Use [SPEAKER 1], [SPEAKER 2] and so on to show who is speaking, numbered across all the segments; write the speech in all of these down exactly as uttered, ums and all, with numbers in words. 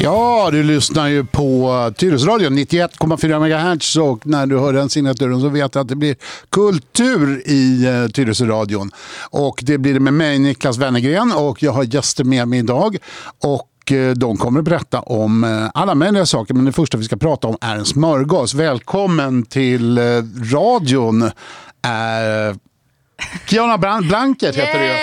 [SPEAKER 1] Ja, du lyssnar ju på Tyresöradion nittioett komma fyra megahertz och när du hör den signaturen så vet du att det blir kultur i uh, Tyresöradion. Och det blir det med mig, Niklas Wennergren, och jag har gäster med mig idag och uh, de kommer att berätta om uh, alla möjliga saker, men det första vi ska prata om är en smörgås. Välkommen till uh, radion. Uh, Kiana Blankert heter du ju.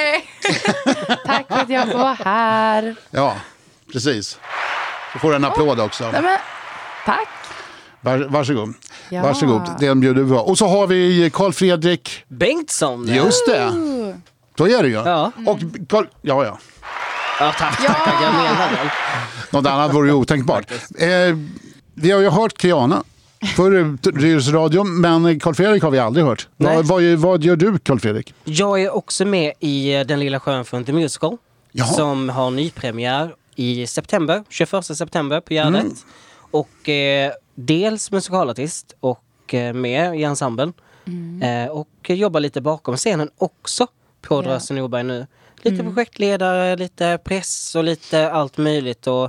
[SPEAKER 2] Tack för att jag får vara här.
[SPEAKER 1] Ja, precis. Du får en applåd också.
[SPEAKER 2] Nej, men, tack.
[SPEAKER 1] Var, varsågod.
[SPEAKER 2] Ja.
[SPEAKER 1] Varsågod. Den bjuder vi på. Och så har vi Carl Fredrik
[SPEAKER 3] Bengtsson.
[SPEAKER 1] Just det. Så är det ju.
[SPEAKER 3] Ja.
[SPEAKER 1] Och Carl, ja, ja.
[SPEAKER 3] Ja, tack. Ja. tack jag menar väl.
[SPEAKER 1] Något annat vore ju otänkbart. Eh, vi har ju hört Kiana för Tyresöradion, men Carl Fredrik har vi aldrig hört. Vad, vad, vad gör du, Carl Fredrik?
[SPEAKER 3] Jag är också med i Den lilla sjön från The Musical.
[SPEAKER 1] Jaha.
[SPEAKER 3] Som har nypremiär i september, tjugoförsta september på Gärdet. Mm. Och eh, dels musikalartist och eh, med i ensemblen. Mm. Eh, och jobbar lite bakom scenen också på yeah. Drösen Norberg nu. Lite mm. projektledare, lite press och lite allt möjligt. Och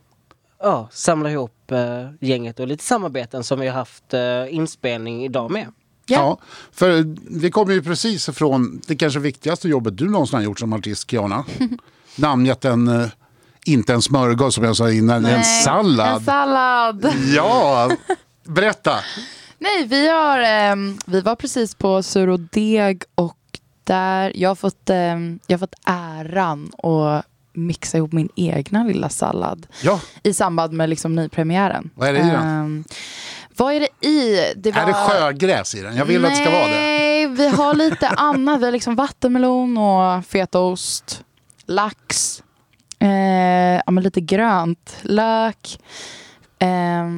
[SPEAKER 3] ja, samla ihop eh, gänget och lite samarbeten som vi har haft eh, inspelning idag med.
[SPEAKER 1] Yeah. Ja, för vi kommer ju precis ifrån det kanske viktigaste jobbet du någonsin har gjort som artist, Kiana. Namngett en... Eh, inte en smörgås som jag sa innan, Nej, en sallad.
[SPEAKER 2] En sallad.
[SPEAKER 1] Ja, berätta.
[SPEAKER 2] Nej, vi har eh, vi var precis på Sur och Deg och där jag har fått eh, jag har fått äran att mixa ihop min egna lilla sallad. Ja. I samband med liksom nypremiären.
[SPEAKER 1] Vad är det i den?
[SPEAKER 2] Um, vad är det i? Det var...
[SPEAKER 1] Är det sjögräs i den? Jag vill
[SPEAKER 2] Nej,
[SPEAKER 1] att det ska vara det.
[SPEAKER 2] Nej, vi har lite annat. Vi har liksom vattenmelon och fetaost, lax. Eh, ja, men lite grönt, lök. Eh,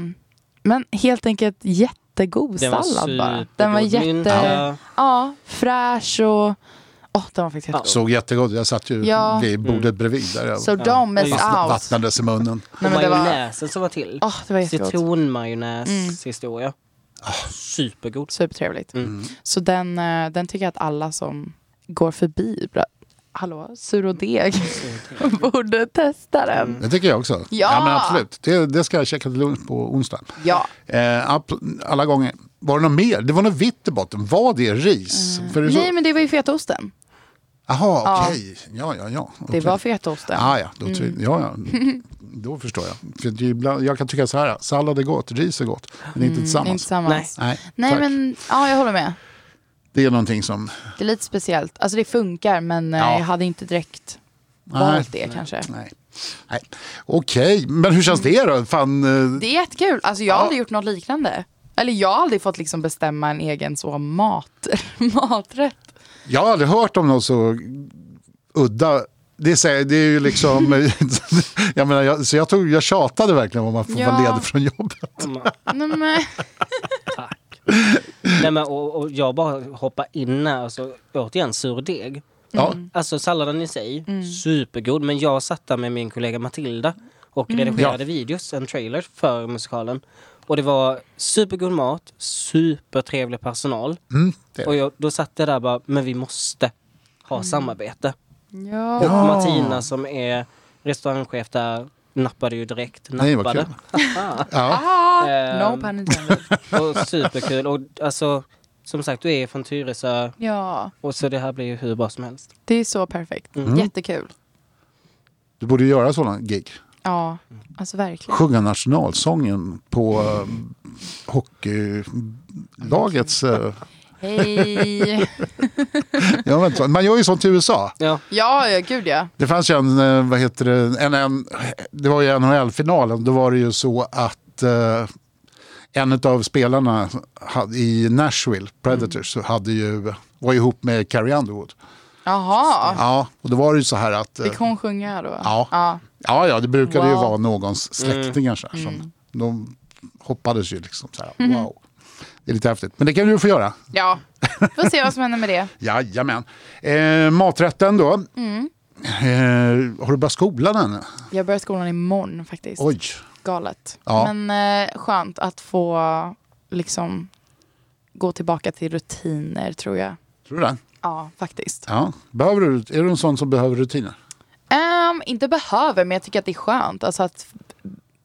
[SPEAKER 2] men helt enkelt jättegod
[SPEAKER 3] den
[SPEAKER 2] sallad bara. Den var jätte ja. Ja, fräsch och åh, den var faktiskt jättegod.
[SPEAKER 1] Såg jättegod. Jag satt ju ja. vid bordet mm. bredvid där.
[SPEAKER 2] Så so ja. Miss out.
[SPEAKER 1] Vattnades i munnen.
[SPEAKER 3] Nej, men det var majonnäsen som var till.
[SPEAKER 2] Oh, det var
[SPEAKER 3] citronmajonnäs mm. historia.
[SPEAKER 1] Oh.
[SPEAKER 3] Supergod.
[SPEAKER 2] Supertrevligt.
[SPEAKER 3] Mm.
[SPEAKER 2] Så den, den tycker jag att alla som går förbi hallå, Sur och Deg borde testa den.
[SPEAKER 1] Mm. Det tycker jag också. Ja, ja men absolut. Det, det ska jag checka till lunch på onsdag.
[SPEAKER 2] Ja.
[SPEAKER 1] Eh, alla gånger. Var det något mer? Det var något vitt i botten. Var det ris?
[SPEAKER 2] Mm.
[SPEAKER 1] För det så...
[SPEAKER 2] Nej, men det var ju fetaosten.
[SPEAKER 1] Jaha, okej. Okay. Ja, ja, ja. Okay.
[SPEAKER 2] Det var fetaosten.
[SPEAKER 1] Ah, ja, då, mm. ja, ja. Då förstår jag. För ibland, jag kan tycka så här, sallad är gott, ris är gott. Men mm, inte tillsammans.
[SPEAKER 2] Inte tillsammans.
[SPEAKER 1] Nej,
[SPEAKER 2] Nej, Nej men ja, jag håller med.
[SPEAKER 1] Det är någonting som...
[SPEAKER 2] Det är lite speciellt. Alltså det funkar, men ja. jag hade inte direkt valt det kanske.
[SPEAKER 1] Nej. Nej. Okej, men hur känns det då? Fan,
[SPEAKER 2] det är jättekul. Alltså jag har ja. aldrig gjort något liknande. Eller jag har aldrig fått liksom bestämma en egen så mat, maträtt.
[SPEAKER 1] Jag har aldrig hört om något så udda. Det är, det är ju liksom... jag menar, jag, så jag, tog, jag tjatade verkligen om man får ja. vara ledig från jobbet.
[SPEAKER 2] Nej, men...
[SPEAKER 3] Tack. Nej, men, och, och jag bara hoppar in här, alltså, återigen surdeg.
[SPEAKER 1] Mm.
[SPEAKER 3] Alltså salladen i sig, mm. supergod. Men jag satt där med min kollega Matilda och
[SPEAKER 2] mm.
[SPEAKER 3] redigerade
[SPEAKER 1] ja.
[SPEAKER 3] videos, en trailer för musikalen. Och det var supergod mat, supertrevlig personal.
[SPEAKER 1] Mm,
[SPEAKER 3] och jag, då satt jag där bara, men vi måste ha mm. samarbete.
[SPEAKER 2] Ja.
[SPEAKER 3] Och
[SPEAKER 1] ja.
[SPEAKER 3] Martina som är restaurangchef där nappade ju direkt. Nappade.
[SPEAKER 1] Nej, vad kul.
[SPEAKER 2] ja.
[SPEAKER 3] um,
[SPEAKER 2] no pun intended.
[SPEAKER 3] Och superkul. Och alltså, som sagt, du är från Tyresö.
[SPEAKER 2] Ja.
[SPEAKER 3] Och så det här blir ju hur bra som helst.
[SPEAKER 2] Det är så perfekt.
[SPEAKER 1] Mm.
[SPEAKER 2] Jättekul.
[SPEAKER 1] Du borde göra sådana gig.
[SPEAKER 2] Ja, alltså verkligen.
[SPEAKER 1] Sjunga nationalsången på um, hockeylagets... Uh...
[SPEAKER 2] Hej!
[SPEAKER 1] ja, vänta. Man gör ju sånt i U S A.
[SPEAKER 3] Ja,
[SPEAKER 2] ja, ja gud ja. Det
[SPEAKER 1] fanns ju en, vad heter det, en, en, det var ju N H L-finalen. Då var det ju så att uh, en av spelarna hade, i Nashville, Predators, mm. hade ju, var ihop med Carrie Underwood.
[SPEAKER 2] Jaha.
[SPEAKER 1] Ja, och då var det ju så här att...
[SPEAKER 2] Fick hon sjunga då?
[SPEAKER 1] Ja,
[SPEAKER 2] ja.
[SPEAKER 1] ja, ja det brukade
[SPEAKER 2] wow.
[SPEAKER 1] ju vara någons släktingar
[SPEAKER 2] mm.
[SPEAKER 1] som
[SPEAKER 2] mm.
[SPEAKER 1] de hoppades ju liksom så här, wow. Det är lite häftigt. Men det kan du få göra.
[SPEAKER 2] Ja, får se vad som händer med det.
[SPEAKER 1] Jajamän. Eh, maträtten då.
[SPEAKER 2] Mm.
[SPEAKER 1] Eh, har du börjat skolan än?
[SPEAKER 2] Jag börjar skolan imorgon faktiskt.
[SPEAKER 1] Oj.
[SPEAKER 2] Galet.
[SPEAKER 1] Ja.
[SPEAKER 2] Men eh, skönt att få liksom gå tillbaka till rutiner, tror jag.
[SPEAKER 1] Tror du det?
[SPEAKER 2] Ja, faktiskt.
[SPEAKER 1] Ja. Behöver du, är du en sån som behöver rutiner?
[SPEAKER 2] Um, inte behöver, men jag tycker att det är skönt. Alltså att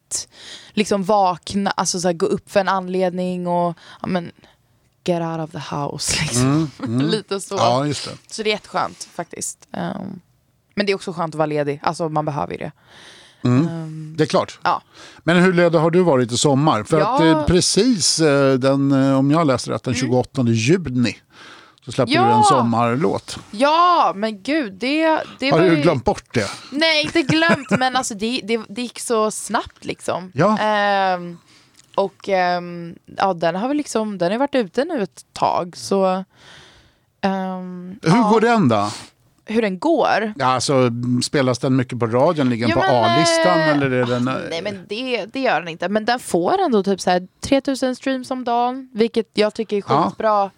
[SPEAKER 2] att liksom vakna, alltså så här, gå upp för en anledning och ja, men, get out of the house liksom.
[SPEAKER 1] Mm, mm.
[SPEAKER 2] Lite så.
[SPEAKER 1] Ja, just det.
[SPEAKER 2] Så det är jätteskönt faktiskt. Um, men det är också skönt att vara ledig. Alltså man behöver ju det.
[SPEAKER 1] Mm.
[SPEAKER 2] Um,
[SPEAKER 1] Det är klart.
[SPEAKER 2] ja.
[SPEAKER 1] Men hur ledig har du varit i sommar? För
[SPEAKER 2] Ja.
[SPEAKER 1] att eh, precis eh, den, eh, om jag läser rätt, den tjugoåttonde juni så släppte
[SPEAKER 2] Ja.
[SPEAKER 1] du en sommarlåt.
[SPEAKER 2] Ja, men gud, det, det
[SPEAKER 1] Har
[SPEAKER 2] var
[SPEAKER 1] du
[SPEAKER 2] ju...
[SPEAKER 1] glömt bort det?
[SPEAKER 2] Nej, inte glömt, men alltså det, det, det gick så snabbt liksom.
[SPEAKER 1] Ja.
[SPEAKER 2] Ehm, och ehm, ja, den har väl liksom, den har varit ute nu ett tag, så... ehm,
[SPEAKER 1] Hur
[SPEAKER 2] ja,
[SPEAKER 1] går den då?
[SPEAKER 2] hur den går?
[SPEAKER 1] Ja, alltså, spelas den mycket på radion? Ligger den
[SPEAKER 2] Ja,
[SPEAKER 1] på
[SPEAKER 2] men,
[SPEAKER 1] A-listan?
[SPEAKER 2] eh,
[SPEAKER 1] Eller är den, eh,
[SPEAKER 2] Nej, men det, det gör den inte. Men den får ändå typ så här tre tusen streams om dagen, vilket jag tycker är
[SPEAKER 1] Ja.
[SPEAKER 2] skitbra.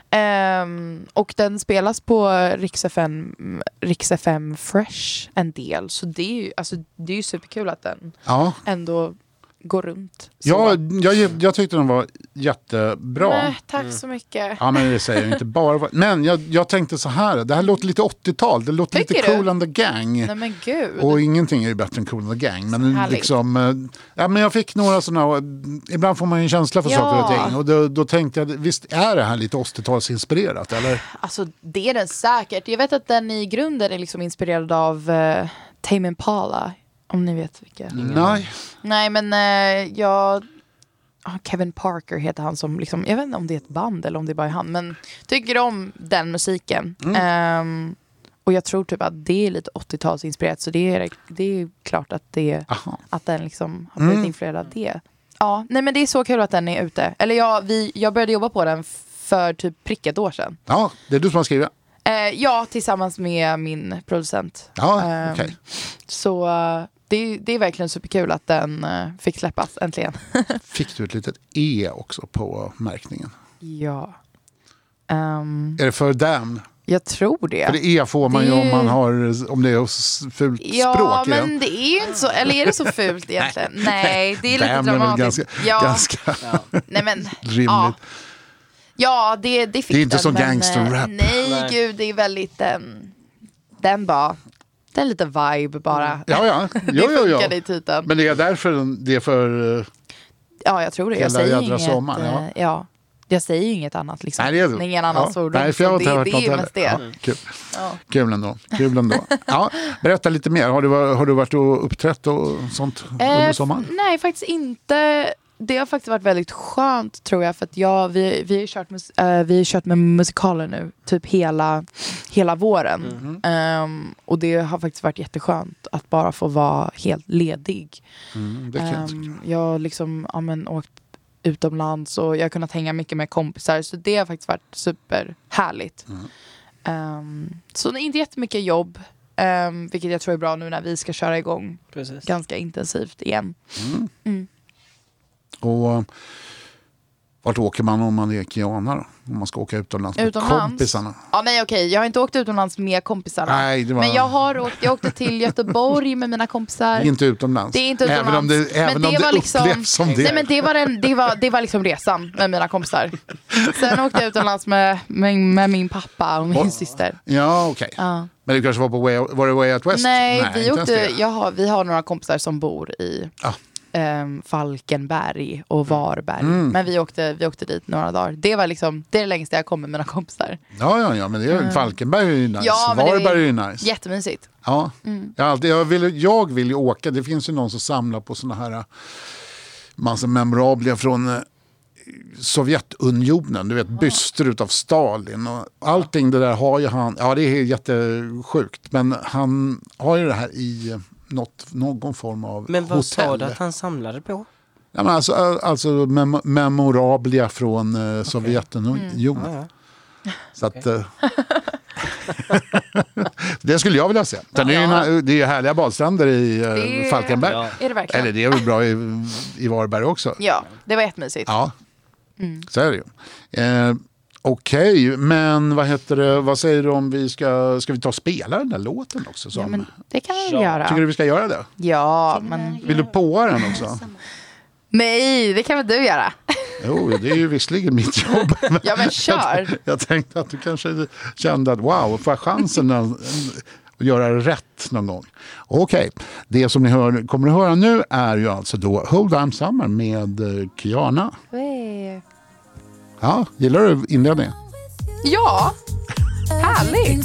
[SPEAKER 2] Ehm, och den spelas på Rix F M, Rix F M Fresh en del. Så det är ju, alltså, det är ju superkul att den
[SPEAKER 1] ja.
[SPEAKER 2] ändå går runt. Så.
[SPEAKER 1] Ja, jag, jag tyckte den var jättebra.
[SPEAKER 2] Nej, tack så mycket.
[SPEAKER 1] Ja, men det säger jag inte bara. Men jag, jag tänkte så här, det här låter lite åttiotal. Det låter
[SPEAKER 2] Tycker
[SPEAKER 1] lite
[SPEAKER 2] du?
[SPEAKER 1] Cool and the Gang.
[SPEAKER 2] Nej men gud.
[SPEAKER 1] Och ingenting är ju bättre än Cool and the Gang. Men,
[SPEAKER 2] Härligt.
[SPEAKER 1] liksom, eh, ja, men jag fick några sådana, ibland får man ju en känsla för
[SPEAKER 2] Ja.
[SPEAKER 1] saker och ting. Och då, då tänkte jag, visst är det här lite åttiotalsinspirerat? Eller?
[SPEAKER 2] Alltså det är den säkert. Jag vet att den i grunden är liksom inspirerad av uh, Tame Impala. Om ni vet vilka.
[SPEAKER 1] Nej.
[SPEAKER 2] Nej men uh, jag... ah, Kevin Parker heter han som liksom, jag vet inte om det är ett band eller om det är bara han, men tycker om den musiken.
[SPEAKER 1] Mm.
[SPEAKER 2] Ehm, och jag tror typ att det är lite åttiotalsinspirerat, så det är, det är klart att, det,
[SPEAKER 1] Aha.
[SPEAKER 2] att den liksom har blivit
[SPEAKER 1] Mm.
[SPEAKER 2] influerad av det. Ja, nej men det är så kul att den är ute. Eller jag, vi, jag började jobba på den för typ prick ett år sedan.
[SPEAKER 1] Ja, det är du som har skrivit.
[SPEAKER 2] Eh, ja, tillsammans med min producent.
[SPEAKER 1] Ja,
[SPEAKER 2] Ehm,
[SPEAKER 1] okej.
[SPEAKER 2] Så eh, det, det är verkligen superkul att den eh, fick släppas äntligen.
[SPEAKER 1] Fick du ett litet E också på märkningen?
[SPEAKER 2] Ja. Ehm,
[SPEAKER 1] Är det för damn?
[SPEAKER 2] jag tror det.
[SPEAKER 1] För det E får man ju
[SPEAKER 2] Det-
[SPEAKER 1] om man har, om det är s- fult
[SPEAKER 2] Ja,
[SPEAKER 1] språk. igen.
[SPEAKER 2] men det är ju inte så. Eller är det så fult egentligen? Nej, det är lite
[SPEAKER 1] Damn är väl
[SPEAKER 2] dramatiskt.
[SPEAKER 1] ganska,
[SPEAKER 2] ja,
[SPEAKER 1] ganska
[SPEAKER 2] nej men.
[SPEAKER 1] rimligt.
[SPEAKER 2] Ja, ja det, det fick
[SPEAKER 1] Det är inte
[SPEAKER 2] den,
[SPEAKER 1] som
[SPEAKER 2] men,
[SPEAKER 1] gangsterrap.
[SPEAKER 2] eh, Nej,
[SPEAKER 3] Nej.
[SPEAKER 2] gud, det är väldigt... Um, den bara... Den lite vibe bara.
[SPEAKER 1] Ja, ja.
[SPEAKER 2] det
[SPEAKER 1] Jo, jo, jo.
[SPEAKER 2] funkade i titeln.
[SPEAKER 1] Men det är därför det är för... eh,
[SPEAKER 2] Ja, jag tror det. Jag
[SPEAKER 1] Hela
[SPEAKER 2] säger
[SPEAKER 1] jädra
[SPEAKER 2] inget...
[SPEAKER 1] sommar, ja.
[SPEAKER 2] eh, ja. Jag säger ju inget annat liksom.
[SPEAKER 1] Nej, det är det.
[SPEAKER 2] Ingen annan
[SPEAKER 1] Ja.
[SPEAKER 2] svordom.
[SPEAKER 1] Nej, för jag har
[SPEAKER 2] så
[SPEAKER 1] inte
[SPEAKER 2] det,
[SPEAKER 1] hört
[SPEAKER 2] det
[SPEAKER 1] något
[SPEAKER 2] är ju
[SPEAKER 1] heller.
[SPEAKER 2] mest det.
[SPEAKER 1] Ja, kul.
[SPEAKER 2] Ja.
[SPEAKER 1] Kul ändå. Kul ändå. Ja, berätta lite mer. Har du, var- har du varit och uppträtt och sånt under
[SPEAKER 2] Eh,
[SPEAKER 1] sommaren?
[SPEAKER 2] nej, faktiskt inte. Det har faktiskt varit väldigt skönt tror jag. För att jag, vi, vi, har kört mus, eh, vi har kört med musikaler nu. Typ hela, hela våren.
[SPEAKER 1] Mm.
[SPEAKER 2] Ehm, och det har faktiskt varit jätteskönt att bara få vara helt ledig.
[SPEAKER 1] Mm, det är fint.
[SPEAKER 2] Ehm, jag har liksom, ja, men, åkt utomlands och jag har kunnat hänga mycket med kompisar. Så det har faktiskt varit superhärligt.
[SPEAKER 1] Mm.
[SPEAKER 2] Ehm, så det är inte jättemycket jobb. Um, vilket jag tror är bra nu när vi ska köra igång
[SPEAKER 3] Precis.
[SPEAKER 2] ganska intensivt igen.
[SPEAKER 1] Mm.
[SPEAKER 2] Mm.
[SPEAKER 1] Och eh, vart åker man om man är Kiana då? Om man ska åka utomlands med
[SPEAKER 2] Utomlands?
[SPEAKER 1] kompisarna?
[SPEAKER 2] Ja, nej okej, jag har inte åkt utomlands med kompisarna.
[SPEAKER 1] Nej, det var...
[SPEAKER 2] Men jag har åkt, jag åkte till Göteborg med mina kompisar.
[SPEAKER 1] Det är inte utomlands.
[SPEAKER 2] Det är inte
[SPEAKER 1] Även om det,
[SPEAKER 2] utomlands.
[SPEAKER 1] även
[SPEAKER 2] Men
[SPEAKER 1] om
[SPEAKER 2] det
[SPEAKER 1] det
[SPEAKER 2] var liksom-
[SPEAKER 1] upplevs som det.
[SPEAKER 2] Nej men det var, en, det, var, det var liksom resan med mina kompisar. Sen åkte jag utomlands med, med, med min pappa och min
[SPEAKER 1] Och-
[SPEAKER 2] syster.
[SPEAKER 1] Ja, okej.
[SPEAKER 2] Ja.
[SPEAKER 1] Men du kanske var på Way, var det Way Out West?
[SPEAKER 2] Nej, vi,
[SPEAKER 1] inte ens
[SPEAKER 2] åkte,
[SPEAKER 1] det.
[SPEAKER 2] jag har, vi har några kompisar som bor i
[SPEAKER 1] Ah.
[SPEAKER 2] ehm, Falkenberg och Varberg.
[SPEAKER 1] Mm.
[SPEAKER 2] Men vi åkte, vi åkte dit några dagar. Det var liksom, det är det längsta jag kom med mina kompisar.
[SPEAKER 1] Ja, ja, ja, men det är, Falkenberg är ju nice.
[SPEAKER 2] Ja, men det är-
[SPEAKER 1] Varberg är ju nice.
[SPEAKER 2] Jättemysigt.
[SPEAKER 1] Ja.
[SPEAKER 2] Mm.
[SPEAKER 1] Jag, har alltid, jag, vill, jag vill ju åka. Det finns ju någon som samlar på såna här äh, massa memorablia från äh, Sovjetunionen. Du vet, byster utav Stalin. Och allting det där har ju han. Ja, det är jättesjukt. Men han har ju det här i äh, något, någon form av
[SPEAKER 3] Men vad sa
[SPEAKER 1] hotell.
[SPEAKER 3] du att han samlade på?
[SPEAKER 1] Ja, men alltså, äh, alltså mem- memorablia från äh, Sovjetunionen.
[SPEAKER 3] Ja, ja.
[SPEAKER 1] Så att, eh, det skulle jag vilja se. Sen är det, ju, det är ju härliga badstränder i eh,
[SPEAKER 2] Det är-
[SPEAKER 1] Falkenberg.
[SPEAKER 3] Ja.
[SPEAKER 2] Är det verkligen?
[SPEAKER 1] Eller det är väl bra i, i Varberg också.
[SPEAKER 2] Ja, det var jättemysigt.
[SPEAKER 1] Ja,
[SPEAKER 2] Mm.
[SPEAKER 1] så är det ju. Eh, Okej, men vad heter det, vad säger du om vi ska, ska vi ta och spela den där låten också? Som,
[SPEAKER 2] Ja, men det kan vi väl
[SPEAKER 3] Ja.
[SPEAKER 2] göra.
[SPEAKER 1] Tycker du vi ska göra det?
[SPEAKER 2] Ja, men...
[SPEAKER 1] Vill du påa den också?
[SPEAKER 2] Nej, det kan väl du göra?
[SPEAKER 1] Jo, det är ju visserligen mitt jobb.
[SPEAKER 2] Ja, men kör.
[SPEAKER 1] Jag tänkte att du kanske kände att wow, får jag chansen? När, och göra rätt någon gång. Okej, okay. Det som ni hör, kommer att höra nu är ju alltså då Hold I'm Summer med Kiana.
[SPEAKER 2] Hey.
[SPEAKER 1] Ja, gillar du inledningen?
[SPEAKER 2] Ja, härligt.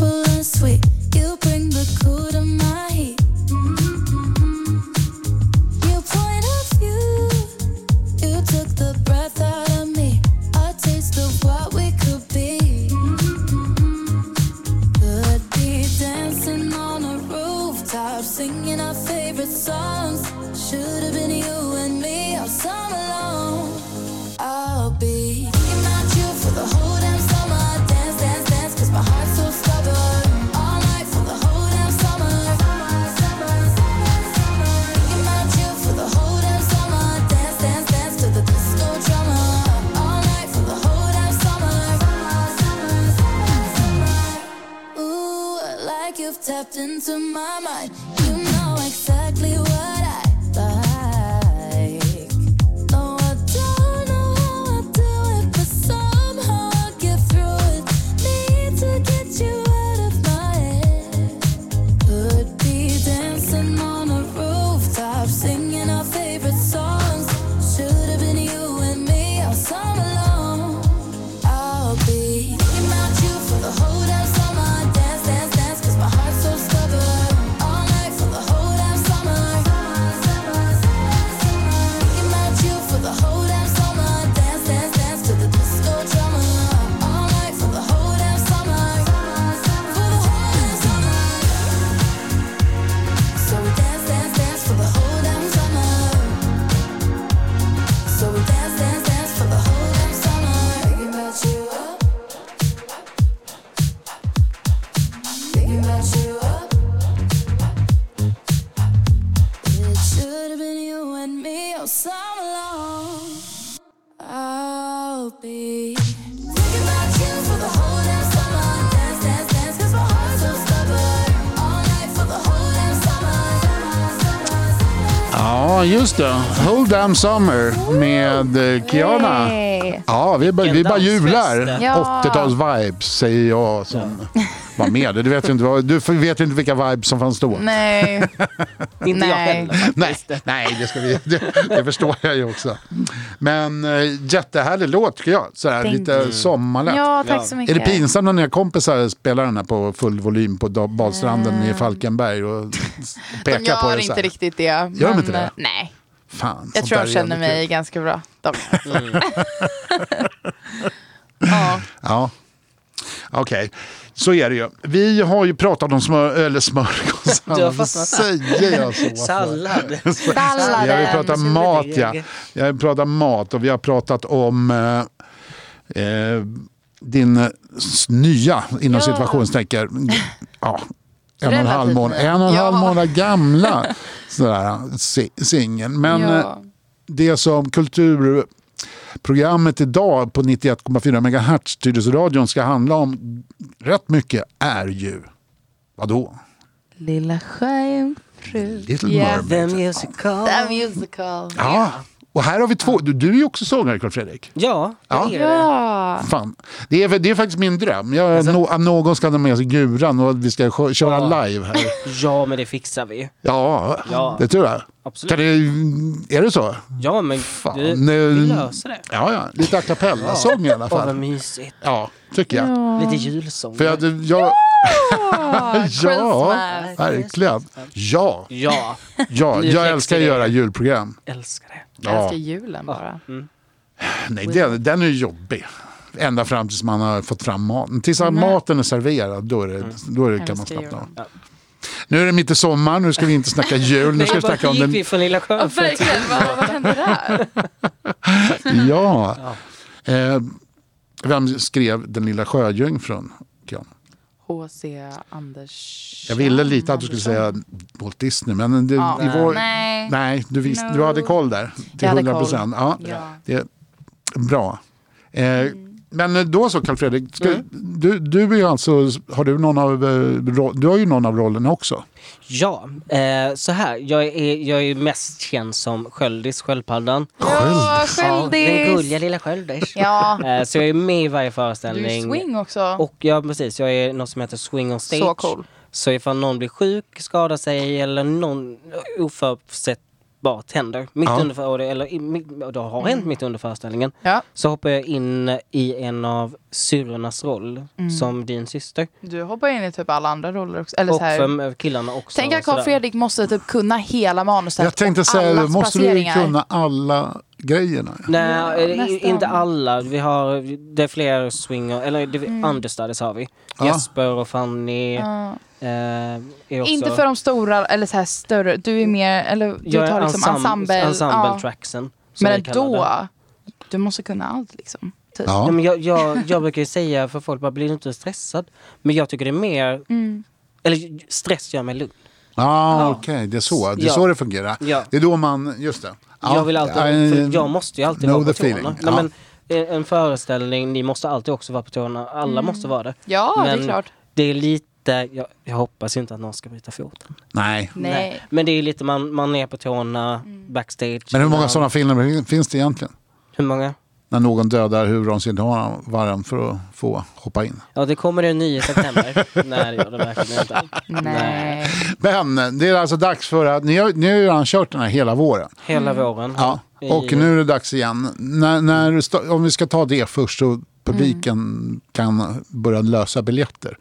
[SPEAKER 4] Singing our favorite songs. Should have been you and me all summer long. I'll be thinking about you for the whole damn summer. Dance, dance, dance, cause my heart's so stubborn. All night for the whole damn summer. Thinking about you for the whole damn summer. Dance, dance, dance to the disco drummer. All night for the whole damn summer. Ooh, like you've tapped into my mind. You know exactly what I like. No, I don't know how I do it, but somehow I get through it. Need to get you out of my head. Could be dancing on a rooftop, singing our favorite songs. Should have been you and me all summer long. I'll be thinking about you for the whole damn summer. Dance, dance, dance, cause my heart's so stubborn.
[SPEAKER 1] Ja, just det. Hold I'm Summer med Kiana.
[SPEAKER 2] Hey.
[SPEAKER 1] Ja, vi, bara, vi bara jublar.
[SPEAKER 2] Ja.
[SPEAKER 1] åttio-tals-vibes, säger jag som var med. Du vet, inte, vad, du vet inte vilka vibes som fanns då.
[SPEAKER 2] Nej.
[SPEAKER 3] Inte jag
[SPEAKER 2] Nej.
[SPEAKER 3] heller.
[SPEAKER 1] Nej, nej det, ska vi, det, det förstår jag ju också. Men äh, jättehärlig låt tycker jag. Sådär, lite
[SPEAKER 2] you.
[SPEAKER 1] sommarlätt.
[SPEAKER 2] Ja, tack så mycket.
[SPEAKER 1] Är det pinsamt när kompisar spelar den här på full volym på badstranden mm. i Falkenberg och pekar
[SPEAKER 2] de gör
[SPEAKER 1] på det?
[SPEAKER 2] Inte riktigt det. Gör
[SPEAKER 1] de inte det?
[SPEAKER 2] Nej.
[SPEAKER 1] Fan,
[SPEAKER 2] jag tror de känner mig kul. Ganska bra. De. Mm. ja.
[SPEAKER 1] Ja. Okej. Okay. Så är det ju. Vi har ju pratat om smör, eller smörgås.
[SPEAKER 3] Du har fastnat
[SPEAKER 1] säger jag så.
[SPEAKER 3] Sallad.
[SPEAKER 2] Sallad.
[SPEAKER 1] Jag har pratat mat, ja. Jag har pratat mat och vi har pratat om eh, eh, din nya, inom
[SPEAKER 2] ja.
[SPEAKER 1] situationstecken, ja, en och en halv månad, en och en
[SPEAKER 2] ja.
[SPEAKER 1] halv månad gamla sådär, singeln. Men
[SPEAKER 2] ja.
[SPEAKER 1] det som kultur... Programmet idag på nittioett komma fyra megahertz Tyresöradion ska handla om rätt mycket är ju, vadå?
[SPEAKER 2] Lilla sjöjungfru.
[SPEAKER 1] Little
[SPEAKER 2] yeah.
[SPEAKER 1] Mermaid.
[SPEAKER 3] The musical.
[SPEAKER 2] The musical.
[SPEAKER 1] Ja, och här har vi två. Du, du är ju också sångare, Carl Fredrik.
[SPEAKER 3] Ja,
[SPEAKER 1] ja.
[SPEAKER 3] det är det.
[SPEAKER 2] Ja.
[SPEAKER 1] Fan. Det är, det är faktiskt min dröm. Jag, alltså, no, någon ska ha med sig guran och vi ska köra ja. live här.
[SPEAKER 3] Ja, men det fixar vi.
[SPEAKER 1] Ja, ja. Det tror jag.
[SPEAKER 3] Absolut.
[SPEAKER 1] Kan det, är det så?
[SPEAKER 3] Ja, men
[SPEAKER 1] fan,
[SPEAKER 3] du,
[SPEAKER 1] nu,
[SPEAKER 3] vi löser det.
[SPEAKER 1] Ja, ja. Lite a cappella-sång i alla fall.
[SPEAKER 3] Åh, vad mysigt.
[SPEAKER 1] Ja, tycker jag.
[SPEAKER 2] Ja.
[SPEAKER 3] Lite julsång.
[SPEAKER 1] För jag, jag,
[SPEAKER 2] ja,
[SPEAKER 1] ja, verkligen. Ja,
[SPEAKER 3] ja.
[SPEAKER 1] ja jag älskar att göra julprogram.
[SPEAKER 3] Älskar det.
[SPEAKER 2] Jag älskar julen bara.
[SPEAKER 3] Mm.
[SPEAKER 1] Nej, den, den är jobbig. Ända fram tills man har fått fram maten. Tills mm. maten är serverad, då, är det, mm. då är det, kan man slappna av. Ja. Nu är det mitt i sommar, nu ska vi inte snacka jul. Nu ska vi snacka om den...
[SPEAKER 3] vi från Lilla Sjön.
[SPEAKER 2] Ja, verkligen. Vad, vad hände där?
[SPEAKER 1] ja. ja. Eh, vem skrev Den lilla sjöjungfrun?
[SPEAKER 2] H C Anders.
[SPEAKER 1] Jag ville lite att du skulle säga Walt Disney, men det,
[SPEAKER 2] ja.
[SPEAKER 1] i vår...
[SPEAKER 2] nej,
[SPEAKER 1] nej du, visst,
[SPEAKER 2] no.
[SPEAKER 1] du hade koll där till hundra procent. Ja,
[SPEAKER 2] ja.
[SPEAKER 1] Det är bra. Eh, mm. Men då så, Carl Fredrik, ska, mm. du, du är ju alltså, har du någon av du har ju någon av rollerna också.
[SPEAKER 3] Ja, eh, så här, jag är, jag är mest känd som Sköldis, sköldpaddan.
[SPEAKER 2] Ja, Sköldis.
[SPEAKER 3] Ja, den gulliga lilla Sköldis.
[SPEAKER 2] Ja.
[SPEAKER 3] Eh, så jag är med i varje föreställning.
[SPEAKER 2] Du är swing också.
[SPEAKER 3] Och ja, precis, jag är något som heter Swing on Stage.
[SPEAKER 2] Så cool.
[SPEAKER 3] Så ifall någon blir sjuk, skadar sig eller någon oförutsett händer mitt
[SPEAKER 1] Ja.
[SPEAKER 3] under för, eller i- och det har hänt mitt under föreställningen,
[SPEAKER 2] Ja.
[SPEAKER 3] så hoppar jag in i en av syrrornas roll som din syster.
[SPEAKER 2] Du hoppar in i typ alla andra roller också. Eller
[SPEAKER 3] Och
[SPEAKER 2] så här.
[SPEAKER 3] för killarna också.
[SPEAKER 2] Tänk att
[SPEAKER 3] och sådär.
[SPEAKER 2] Carl Fredrik måste typ kunna hela manuset.
[SPEAKER 1] Jag tänkte
[SPEAKER 2] och
[SPEAKER 1] säga,
[SPEAKER 2] allas
[SPEAKER 1] måste du
[SPEAKER 2] placeringar.
[SPEAKER 1] kunna alla grejerna?
[SPEAKER 3] Nej,
[SPEAKER 2] Ja,
[SPEAKER 3] eh,
[SPEAKER 2] nästan.
[SPEAKER 3] inte alla. Vi har, det är fler swinger, eller det,
[SPEAKER 2] Mm.
[SPEAKER 3] understudies har vi.
[SPEAKER 1] Ja.
[SPEAKER 3] Jesper och Fanny.
[SPEAKER 2] Ja.
[SPEAKER 3] Eh, är också,
[SPEAKER 2] Inte för de stora, eller så här större. Du är mer, eller du
[SPEAKER 3] jag är
[SPEAKER 2] tar liksom
[SPEAKER 3] ensem-
[SPEAKER 2] ensemble.
[SPEAKER 3] ensemble
[SPEAKER 2] ja.
[SPEAKER 3] tracksen. som vi
[SPEAKER 2] Men
[SPEAKER 3] kallar det.
[SPEAKER 2] då, du måste kunna allt liksom. Typ.
[SPEAKER 1] Ja.
[SPEAKER 3] Nej, men jag, jag, jag brukar ju säga för folk, bara blir du inte stressad? Men jag tycker det är mer,
[SPEAKER 2] Mm.
[SPEAKER 3] eller stress gör mig lugn.
[SPEAKER 1] Ah,
[SPEAKER 3] Ja.
[SPEAKER 1] Okej, det är så. Det är
[SPEAKER 3] Ja.
[SPEAKER 1] så det fungerar.
[SPEAKER 3] Ja.
[SPEAKER 1] Det är då man, just det. Ja,
[SPEAKER 3] Jag vill alltid,
[SPEAKER 1] I
[SPEAKER 3] för jag måste ju alltid
[SPEAKER 1] know
[SPEAKER 3] vara på
[SPEAKER 1] the
[SPEAKER 3] tårna.
[SPEAKER 1] feeling.
[SPEAKER 3] Nej,
[SPEAKER 1] Ja.
[SPEAKER 3] men, eh, en föreställning, ni måste alltid också vara på tårna. Alla måste vara det.
[SPEAKER 2] Ja, det är
[SPEAKER 3] Men
[SPEAKER 2] klart.
[SPEAKER 3] Det är lite, jag, jag hoppas ju inte att någon ska bryta foten.
[SPEAKER 1] Nej.
[SPEAKER 2] Nej.
[SPEAKER 3] Men det är lite, man, man är på tårna, backstage.
[SPEAKER 1] Men hur många
[SPEAKER 3] Man-
[SPEAKER 1] sådana filmer finns det egentligen?
[SPEAKER 3] Hur många?
[SPEAKER 1] När någon dödar huvudrollsinnehavaren för att få hoppa in.
[SPEAKER 3] Ja, det kommer den nya september. Nej, det gör det verkligen inte.
[SPEAKER 2] Nej.
[SPEAKER 1] Men det är alltså dags för att, ni har, ni har ju redan kört den här hela våren.
[SPEAKER 3] Hela våren.
[SPEAKER 1] Ja,
[SPEAKER 3] I-
[SPEAKER 1] och nu är det dags igen. När, när, du sta- om vi ska ta det först så publiken kan börja lösa biljetter.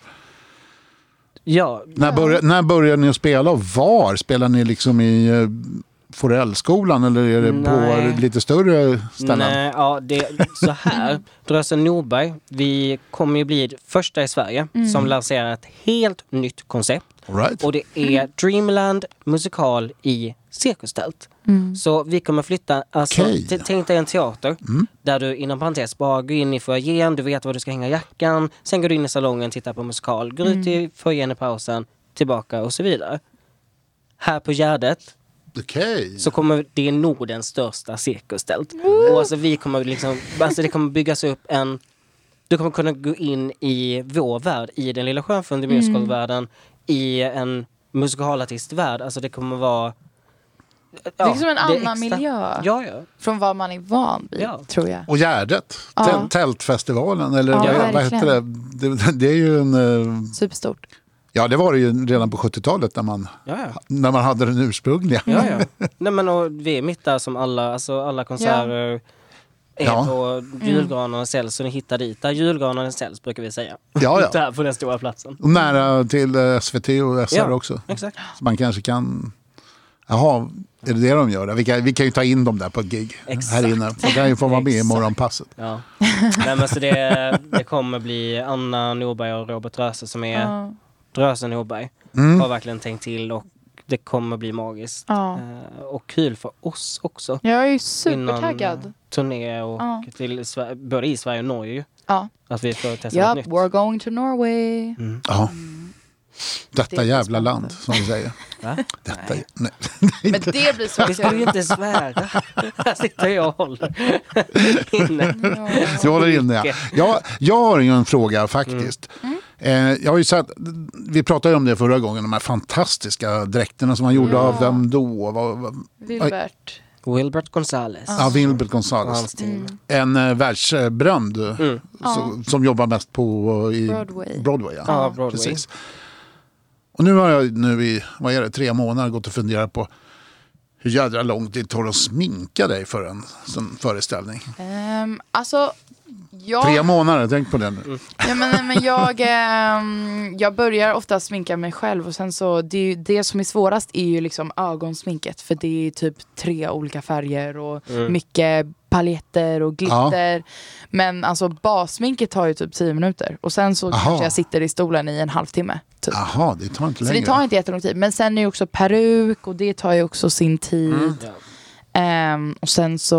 [SPEAKER 3] Ja,
[SPEAKER 1] När, börjar, när börjar ni att spela och var? Spelar ni liksom i eh, Forellskolan eller är det
[SPEAKER 3] Nej.
[SPEAKER 1] på lite större ställen?
[SPEAKER 3] nej, ja, det är så här. Drösen Norberg, vi kommer ju bli första i Sverige som lanserar ett helt nytt koncept.
[SPEAKER 1] All right.
[SPEAKER 3] Och det är Dreamland musikal i cirkustält. Så vi kommer flytta, alltså,
[SPEAKER 1] Okej.
[SPEAKER 3] t- tänk dig en teater där du inom parentes bara går in i foajén, du vet var du ska hänga jackan, sen går du in i salongen, tittar på musikal, går ut i foajén i pausen, tillbaka och så vidare. Här på Gärdet
[SPEAKER 1] Okej.
[SPEAKER 3] så kommer det är Nordens största cirkustält. Och alltså vi kommer liksom, alltså det kommer byggas upp en, du kommer kunna gå in i vår värld, i den lilla Sjönfundi musicalvärlden, i en musikalartistvärld. Alltså det kommer vara
[SPEAKER 2] Det är liksom en
[SPEAKER 3] det är
[SPEAKER 2] annan
[SPEAKER 3] extra-
[SPEAKER 2] miljö.
[SPEAKER 3] Ja, ja.
[SPEAKER 2] Från vad man är van vid,
[SPEAKER 3] Ja.
[SPEAKER 2] tror jag.
[SPEAKER 1] Och Gärdet,
[SPEAKER 2] Ja.
[SPEAKER 1] Tält- tältfestivalen, eller
[SPEAKER 2] Ja,
[SPEAKER 1] vad, vad
[SPEAKER 2] verkligen.
[SPEAKER 1] heter det? det? Det är ju en... eh,
[SPEAKER 2] Superstort.
[SPEAKER 1] Ja, det var det ju redan på sjuttiotalet när man,
[SPEAKER 3] Ja, ja.
[SPEAKER 1] när man hade den ursprungliga.
[SPEAKER 3] Ja, ja. Nej, men och vi är mitt där som alla, alltså alla konserter är
[SPEAKER 1] Ja.
[SPEAKER 3] på julgranarna säljs, så ni hittar dit. Där julgranarna säljs brukar vi säga.
[SPEAKER 1] Ja, ja.
[SPEAKER 3] Där på den stora platsen.
[SPEAKER 1] Och nära till eh, S V T och S R
[SPEAKER 3] Ja.
[SPEAKER 1] också.
[SPEAKER 3] Exakt.
[SPEAKER 1] Så man kanske kan... Jaha, är det det de gör? Vi kan, vi kan ju ta in dem där på ett gig
[SPEAKER 3] Exakt.
[SPEAKER 1] här inne. Och där får man med i
[SPEAKER 3] Exakt.
[SPEAKER 1] morgonpasset.
[SPEAKER 3] Ja. Nej, men så det, det kommer bli Anna Norberg och Robert Dröse som är
[SPEAKER 2] Ja.
[SPEAKER 3] Dröse Norberg.
[SPEAKER 1] Mm.
[SPEAKER 3] Har verkligen tänkt till och det kommer bli magiskt.
[SPEAKER 2] Ja.
[SPEAKER 3] Eh, och kul för oss också.
[SPEAKER 2] Jag är ju
[SPEAKER 3] Innan
[SPEAKER 2] supertaggad.
[SPEAKER 3] turné och
[SPEAKER 2] Ja.
[SPEAKER 3] till Sver- både i Sverige och Norge ju.
[SPEAKER 2] Ja.
[SPEAKER 3] Att vi får testa
[SPEAKER 2] Yep,
[SPEAKER 3] något nytt.
[SPEAKER 2] we're going to Norway.
[SPEAKER 1] Ja.
[SPEAKER 2] Det
[SPEAKER 1] Detta
[SPEAKER 2] är
[SPEAKER 1] jävla
[SPEAKER 2] spännande.
[SPEAKER 1] land, som vi säger.
[SPEAKER 3] Va?
[SPEAKER 1] Detta, nej.
[SPEAKER 2] Men det blir så
[SPEAKER 3] Vi ska ju
[SPEAKER 2] kul.
[SPEAKER 3] inte svära. Här sitter jag och håller inne.
[SPEAKER 1] Du håller inne, ja. Jag, jag har ju en fråga faktiskt. Eh, jag har ju sett, vi pratade ju om det förra gången, de här fantastiska dräkterna som man gjorde av vem då? Vad, vad,
[SPEAKER 2] Wilbert.
[SPEAKER 3] Wilbert Gonzales.
[SPEAKER 1] ja, Wilbert
[SPEAKER 3] Och
[SPEAKER 1] Gonzales.
[SPEAKER 3] hans team.
[SPEAKER 1] En eh, världsberömd
[SPEAKER 3] Mm.
[SPEAKER 1] som, som jobbar mest på i
[SPEAKER 2] Broadway.
[SPEAKER 1] Broadway ja.
[SPEAKER 3] Ja, Broadway.
[SPEAKER 1] Precis. Och nu har jag nu i vad är det, tre månader gått och funderat på hur jädra långt det tar att sminka dig för en sån föreställning.
[SPEAKER 2] Um, alltså, jag...
[SPEAKER 1] Tre månader, tänk på det nu.
[SPEAKER 2] Ja, men, men jag, ehm, jag börjar ofta sminka mig själv och sen så det, är ju- det som är svårast är ju liksom ögonsminket, för det är typ tre olika färger och mycket paljetter och glitter. Men alltså bassminket tar ju typ tio minuter och sen så
[SPEAKER 1] Aha.
[SPEAKER 2] kanske jag sitter i stolen i en halvtimme typ.
[SPEAKER 1] Jaha, det tar inte
[SPEAKER 2] Så
[SPEAKER 1] längre.
[SPEAKER 2] det tar inte jättelång tid. Men sen är ju också peruk och det tar ju också sin tid.
[SPEAKER 3] Ja.
[SPEAKER 2] Ehm, och sen så,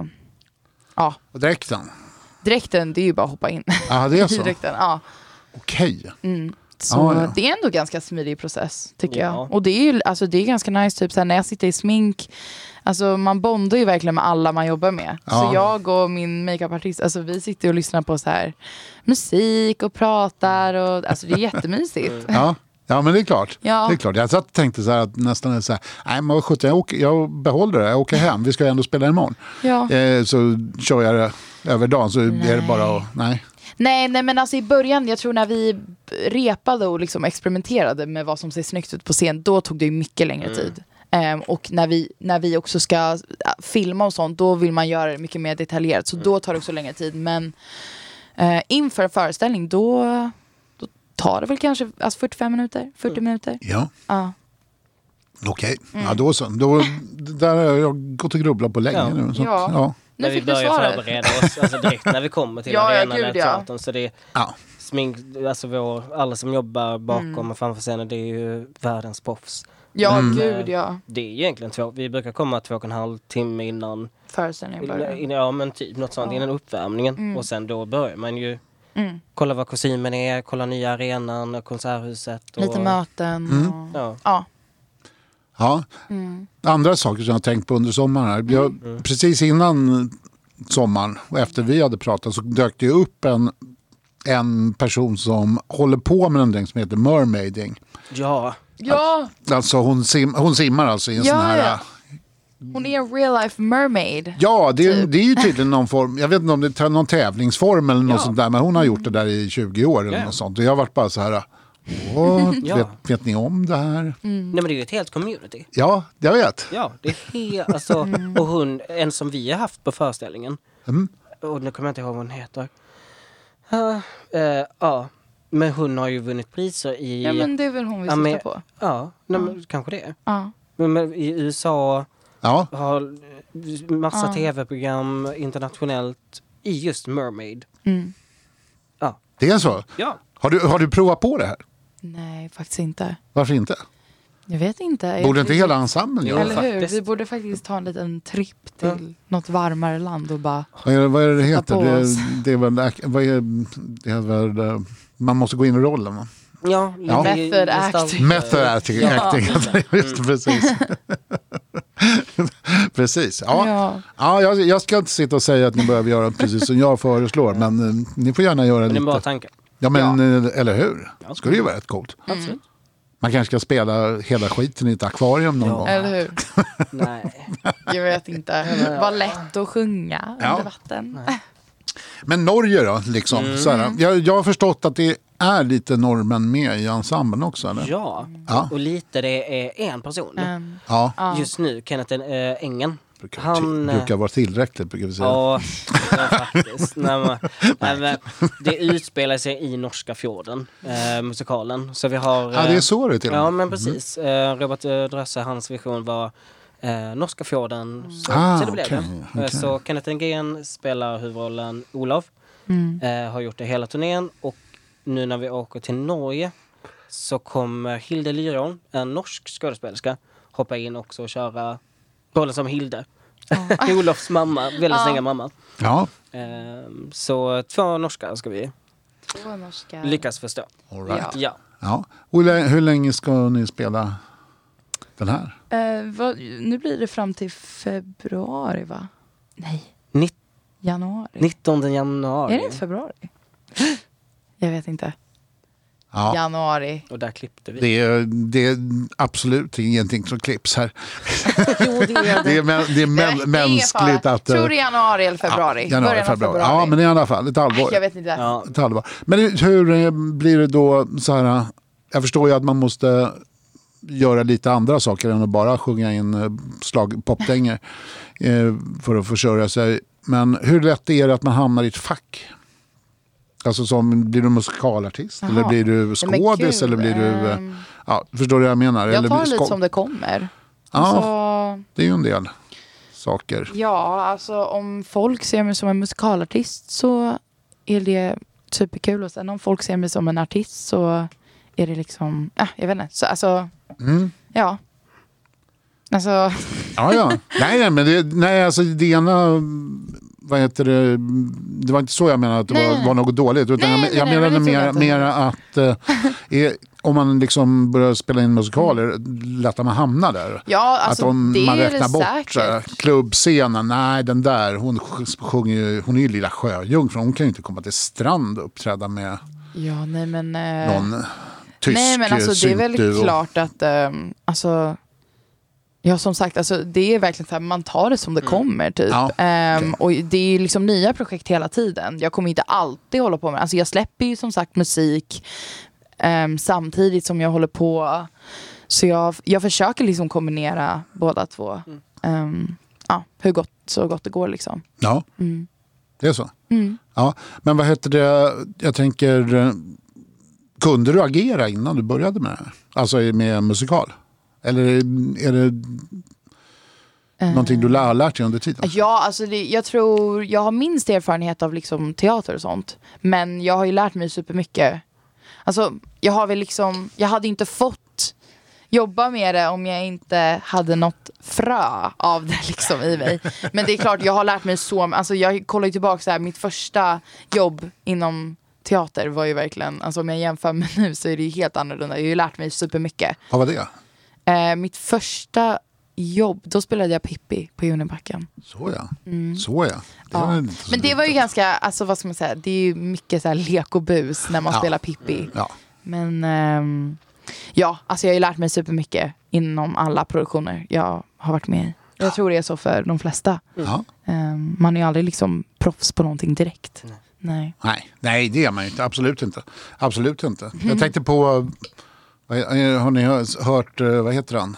[SPEAKER 2] ja,
[SPEAKER 1] Och dräkten?
[SPEAKER 2] dräkten det är ju bara att hoppa in
[SPEAKER 1] Ja, det är
[SPEAKER 2] i
[SPEAKER 1] så.
[SPEAKER 2] dräkten. Ja.
[SPEAKER 1] Okej.
[SPEAKER 2] Mm. Så
[SPEAKER 1] Ja, ja.
[SPEAKER 2] det är ändå ganska smidig process tycker
[SPEAKER 3] Ja.
[SPEAKER 2] jag. Och det är ju alltså, det är ganska nice typ såhär, när jag sitter i smink. Alltså man bondar ju verkligen med alla man jobbar med.
[SPEAKER 1] Ja.
[SPEAKER 2] Så jag och min makeupartist, alltså vi sitter och lyssnar på så här musik och pratar och alltså det är jättemysigt.
[SPEAKER 1] Ja. Ja, men det är klart.
[SPEAKER 2] Ja.
[SPEAKER 1] Det är klart. Jag satt och tänkte så här att nästan är så här, nej men vad sjutton, jag, åker- jag behåller det, jag åker hem, vi ska ju ändå spela imorgon.
[SPEAKER 2] Ja.
[SPEAKER 1] Eh, så kör jag det över dagen så är det
[SPEAKER 2] Nej.
[SPEAKER 1] bara att, nej.
[SPEAKER 2] Nej, nej, men alltså i början, jag tror när vi repade och liksom experimenterade med vad som ser snyggt ut på scen, då tog det ju mycket längre
[SPEAKER 3] Mm.
[SPEAKER 2] tid. Um, och när vi, när vi också ska uh, filma och sånt, då vill man göra det mycket mer detaljerat. Så
[SPEAKER 3] Mm.
[SPEAKER 2] då tar det också längre tid. Men uh, inför en föreställning, då, då tar det väl kanske alltså fyrtiofem minuter, fyrtio minuter.
[SPEAKER 1] Ja,
[SPEAKER 2] Ja.
[SPEAKER 1] okej.
[SPEAKER 2] Mm.
[SPEAKER 1] Ja, då så. Då, där har jag gått och grubblat på länge
[SPEAKER 3] Ja.
[SPEAKER 1] nu. Så, att,
[SPEAKER 2] Ja.
[SPEAKER 1] ja.
[SPEAKER 2] Nu
[SPEAKER 3] När vi
[SPEAKER 2] fick du
[SPEAKER 3] börjar
[SPEAKER 2] svaret.
[SPEAKER 3] förbereda oss alltså direkt när vi kommer till
[SPEAKER 2] Ja, ja,
[SPEAKER 3] arenan
[SPEAKER 2] gud,
[SPEAKER 3] eller
[SPEAKER 2] ja.
[SPEAKER 3] teatern. Så det är
[SPEAKER 1] Ja.
[SPEAKER 3] smink, alltså vår, alla som jobbar bakom
[SPEAKER 2] Mm.
[SPEAKER 3] och framför scenen, det är ju världens proffs.
[SPEAKER 2] Ja,
[SPEAKER 1] Mm.
[SPEAKER 2] gud ja.
[SPEAKER 3] Det är ju egentligen två, vi brukar komma två och en halv timme innan,
[SPEAKER 2] Föreställningen börjar.
[SPEAKER 3] in, ja men typ något sånt,
[SPEAKER 2] Ja.
[SPEAKER 3] innan uppvärmningen.
[SPEAKER 2] Mm.
[SPEAKER 3] Och sen då börjar man ju
[SPEAKER 2] Mm.
[SPEAKER 3] kolla vad kostymen är, kolla nya arenan, konserthuset. Och,
[SPEAKER 2] Lite möten.
[SPEAKER 1] Mm.
[SPEAKER 2] Och...
[SPEAKER 3] Ja.
[SPEAKER 2] Ja.
[SPEAKER 1] Ja.
[SPEAKER 2] Mm.
[SPEAKER 1] Andra saker som jag har tänkt på under sommaren. Här. Jag,
[SPEAKER 3] Mm.
[SPEAKER 1] Precis innan sommaren och efter vi hade pratat så dök det upp en, en person som håller på med någonting som heter mermaiding.
[SPEAKER 3] Ja,
[SPEAKER 2] Ja,
[SPEAKER 1] Alltså hon, sim, hon simmar alltså i en
[SPEAKER 2] Ja,
[SPEAKER 1] sån här...
[SPEAKER 2] ja. hon är en real life mermaid.
[SPEAKER 1] Ja, det,
[SPEAKER 2] Typ.
[SPEAKER 1] det är ju tydligen någon form, jag vet inte om det är någon tävlingsform eller något
[SPEAKER 3] Ja.
[SPEAKER 1] sånt där, men hon har gjort det där i tjugo år eller
[SPEAKER 3] Ja.
[SPEAKER 1] något sånt. Och jag har varit bara så här, åh,
[SPEAKER 3] Ja.
[SPEAKER 1] vet, vet ni om det här?
[SPEAKER 2] Mm.
[SPEAKER 3] nej men det är ju ett helt community.
[SPEAKER 1] Ja, jag vet.
[SPEAKER 3] Ja, det är helt, alltså, och hon, en som vi har haft på föreställningen,
[SPEAKER 1] Mm.
[SPEAKER 3] och nu kommer jag inte ihåg vad hon heter. Ja, eh, ja, men hon har ju vunnit priser i,
[SPEAKER 2] Ja, men det är väl hon vi
[SPEAKER 3] Ja, men-
[SPEAKER 2] syftar på.
[SPEAKER 3] ja, nej, men, kanske det.
[SPEAKER 2] Ja.
[SPEAKER 3] Men, men i U S A
[SPEAKER 1] Ja,
[SPEAKER 3] har eh, massa
[SPEAKER 2] Ja.
[SPEAKER 3] tv-program internationellt i just Mermaid.
[SPEAKER 2] Mm.
[SPEAKER 1] det är så.
[SPEAKER 3] Ja,
[SPEAKER 1] Har du, har du provat på det här?
[SPEAKER 2] Nej, faktiskt inte.
[SPEAKER 1] Varför inte?
[SPEAKER 2] Jag vet inte.
[SPEAKER 1] Borde
[SPEAKER 2] Jag
[SPEAKER 1] inte hela ensemblen
[SPEAKER 3] Jo,
[SPEAKER 1] göra det?
[SPEAKER 2] Eller hur?
[SPEAKER 3] faktiskt.
[SPEAKER 2] Vi borde faktiskt ta en liten tripp till något varmare land och bara...
[SPEAKER 1] Vad är det, vad är det, det heter?
[SPEAKER 2] på
[SPEAKER 1] Det,
[SPEAKER 2] oss.
[SPEAKER 1] det är väl, vad är, det är väl, eh, man måste gå in i rollen. Va?
[SPEAKER 3] ja,
[SPEAKER 1] Ja.
[SPEAKER 3] lite
[SPEAKER 2] Method
[SPEAKER 3] gestalt-
[SPEAKER 2] acting.
[SPEAKER 1] Method acting.
[SPEAKER 3] Ja.
[SPEAKER 1] acting. Just det, precis. precis. Ja.
[SPEAKER 2] Ja.
[SPEAKER 1] Ja, jag, jag ska inte sitta och säga att ni behöver göra precis som jag föreslår, men eh, ni får gärna göra
[SPEAKER 3] Men det är en bra
[SPEAKER 1] lite.
[SPEAKER 3] tanke.
[SPEAKER 1] Ja, men eh, eller hur?
[SPEAKER 3] Ja.
[SPEAKER 1] Skulle ju vara rätt coolt.
[SPEAKER 3] Absolut.
[SPEAKER 1] Man kanske ska spela hela skiten i ett akvarium någon
[SPEAKER 3] Ja.
[SPEAKER 1] gång.
[SPEAKER 2] Eller hur?
[SPEAKER 3] Nej.
[SPEAKER 2] Jag vet inte. Vad lätt att sjunga
[SPEAKER 1] Ja.
[SPEAKER 2] under vatten.
[SPEAKER 1] Men Norge då, liksom.
[SPEAKER 3] Mm.
[SPEAKER 1] Så här, jag, jag har förstått att det är lite norrmän med i ensemblen också, eller?
[SPEAKER 3] Ja,
[SPEAKER 1] Ja.
[SPEAKER 3] och lite det är en person.
[SPEAKER 2] Um,
[SPEAKER 1] Ja,
[SPEAKER 2] ja.
[SPEAKER 3] Just nu, Kenneth äh, Engen.
[SPEAKER 1] brukar,
[SPEAKER 3] Han, eh,
[SPEAKER 1] brukar vara tillräckligt, brukar vi säga.
[SPEAKER 3] Ja, ja, faktiskt. Nej, men, nej, men, det utspelar sig i norska fjorden, eh, musikalen. Så vi har...
[SPEAKER 1] Ja, det är
[SPEAKER 3] eh,
[SPEAKER 1] så det är till och
[SPEAKER 3] Ja,
[SPEAKER 1] med.
[SPEAKER 3] men precis. Eh, Robert eh, Drösse, hans vision var eh, norska fjorden. Så,
[SPEAKER 1] Ah,
[SPEAKER 3] så det blev
[SPEAKER 1] okej,
[SPEAKER 3] det. Eh,
[SPEAKER 1] okej.
[SPEAKER 3] Så Kenneth Engren spelar huvudrollen Olof.
[SPEAKER 2] Mm.
[SPEAKER 3] Eh, har gjort det hela turnén. Och nu när vi åker till Norge så kommer Hilde Lyron, en norsk skådespelerska, hoppa in också och köra rollen som Hilde. Olofs mamma, väldigt
[SPEAKER 2] Ja.
[SPEAKER 3] snygga mamma.
[SPEAKER 1] Ja,
[SPEAKER 3] Ehm, så två norskar ska vi
[SPEAKER 2] Två norska.
[SPEAKER 3] lyckas förstå.
[SPEAKER 1] all right.
[SPEAKER 2] Ja.
[SPEAKER 3] Ja.
[SPEAKER 1] Ja. Hur, lä- hur länge ska ni spela den här?
[SPEAKER 2] Eh, vad, nu blir det fram till februari, va? Nej,
[SPEAKER 3] Nitt-
[SPEAKER 2] januari.
[SPEAKER 3] nittonde januari.
[SPEAKER 2] Är det inte februari? Jag vet inte.
[SPEAKER 1] Ja.
[SPEAKER 2] Januari.
[SPEAKER 3] Och där klippte vi.
[SPEAKER 1] Det är, det är absolut ingenting som klipps här.
[SPEAKER 3] Jo, det är
[SPEAKER 1] Det är,
[SPEAKER 3] det.
[SPEAKER 1] mä- det är mä-
[SPEAKER 2] Jag vet, det är
[SPEAKER 1] mänskligt
[SPEAKER 2] fan-
[SPEAKER 1] att... eh,
[SPEAKER 2] Tror det är januari eller februari.
[SPEAKER 1] Ja, januari,
[SPEAKER 2] Början av
[SPEAKER 1] februari.
[SPEAKER 2] februari.
[SPEAKER 1] Ja, men i alla fall ett halvår.
[SPEAKER 2] Jag vet inte.
[SPEAKER 3] Ja.
[SPEAKER 1] Ett halvår. Men hur eh, blir det då så här? Jag förstår ju att man måste göra lite andra saker än att bara sjunga in eh, slag, popdänger eh, för att försörja sig. Men hur lätt är det att man hamnar i ett fack? Alltså som, blir du musikalartist?
[SPEAKER 2] Jaha.
[SPEAKER 1] Eller blir du
[SPEAKER 2] men
[SPEAKER 1] skådis?
[SPEAKER 2] gud,
[SPEAKER 1] eller blir du... eh,
[SPEAKER 2] ehm,
[SPEAKER 1] Ja, förstår du vad jag menar?
[SPEAKER 2] Jag
[SPEAKER 1] eller
[SPEAKER 2] tar
[SPEAKER 1] blir
[SPEAKER 2] lite
[SPEAKER 1] skå-
[SPEAKER 2] som det kommer.
[SPEAKER 1] Ja.
[SPEAKER 2] Alltså,
[SPEAKER 1] Det är ju en del saker.
[SPEAKER 2] ja, alltså om folk ser mig som en musikalartist så är det superkul. Och sen om folk ser mig som en artist så är det liksom... Äh, jag vet inte. Så, alltså,
[SPEAKER 1] Mm.
[SPEAKER 2] ja. Alltså,
[SPEAKER 1] Ja, ja. Nej, nej, men det, nej, alltså det ena, vad heter det, det var inte så jag menade att det
[SPEAKER 2] Nej.
[SPEAKER 1] var, var något dåligt. Utan
[SPEAKER 2] Nej,
[SPEAKER 1] jag,
[SPEAKER 2] nej,
[SPEAKER 1] jag
[SPEAKER 2] nej,
[SPEAKER 1] menade
[SPEAKER 2] men det tror
[SPEAKER 1] mer,
[SPEAKER 2] jag inte.
[SPEAKER 1] mer att eh, är, om man liksom börjar spela in musikaler, lätt att man hamnar där.
[SPEAKER 2] ja, alltså
[SPEAKER 1] att om
[SPEAKER 2] det
[SPEAKER 1] man
[SPEAKER 2] är
[SPEAKER 1] räknar
[SPEAKER 2] det
[SPEAKER 1] bort så här,
[SPEAKER 2] säkert.
[SPEAKER 1] klubbscenen, nej den där, hon sj- sjunger ju, hon är ju lilla sjöjungfrun, hon kan ju inte komma till strand och uppträda med
[SPEAKER 2] Ja, nej men... eh,
[SPEAKER 1] någon tysk
[SPEAKER 2] nej men alltså det är väl
[SPEAKER 1] syntduo.
[SPEAKER 2] klart att... ehm, alltså, Ja, som sagt, alltså, det är verkligen så här, man tar det som det kommer typ.
[SPEAKER 1] Ja,
[SPEAKER 2] Ehm, och det är ju liksom nya projekt hela tiden. Jag kommer inte alltid hålla på med, alltså jag släpper ju som sagt musik ehm, samtidigt som jag håller på. Så jag, jag försöker liksom kombinera båda två.
[SPEAKER 3] Mm.
[SPEAKER 2] Ehm, ja, hur gott, så gott det går liksom.
[SPEAKER 1] Ja,
[SPEAKER 2] Mm.
[SPEAKER 1] det är så.
[SPEAKER 2] Mm.
[SPEAKER 1] Ja, men vad heter det? Jag tänker, eh, kunde du agera innan du började med det här? Alltså med musikal? Eller är det någonting du har lärt dig under tiden?
[SPEAKER 2] Ja, alltså det, jag tror jag har minst erfarenhet av liksom teater och sånt. Men jag har ju lärt mig supermycket. Alltså, jag har väl liksom, jag hade inte fått jobba med det om jag inte hade något frö av det liksom i mig. Men det är klart, jag har lärt mig så, alltså jag kollar ju tillbaka så här, mitt första jobb inom teater var ju verkligen, alltså om jag jämför med nu så är det ju helt annorlunda. Jag har ju lärt mig supermycket.
[SPEAKER 1] Vad var det?
[SPEAKER 2] Eh, mitt första jobb, då spelade jag Pippi på Junibacken.
[SPEAKER 1] Så ja. Så ja. Det
[SPEAKER 2] Ja.
[SPEAKER 1] var inte så
[SPEAKER 2] Men det var ju
[SPEAKER 1] litet.
[SPEAKER 2] ganska, alltså vad ska man säga, det är ju mycket så här lek och bus när man
[SPEAKER 1] Ja.
[SPEAKER 2] spelar Pippi.
[SPEAKER 1] Ja.
[SPEAKER 2] Men ehm, ja, alltså jag har ju lärt mig supermycket inom alla produktioner jag har varit med i. Jag tror det är så för de flesta.
[SPEAKER 1] Ja.
[SPEAKER 2] Ehm, man är ju aldrig liksom proffs på någonting direkt.
[SPEAKER 3] Nej.
[SPEAKER 2] Nej.
[SPEAKER 1] Nej, nej, det är man ju inte. Absolut inte. Absolut inte. Jag tänkte på, vad- har ni hört, eh, vad heter han?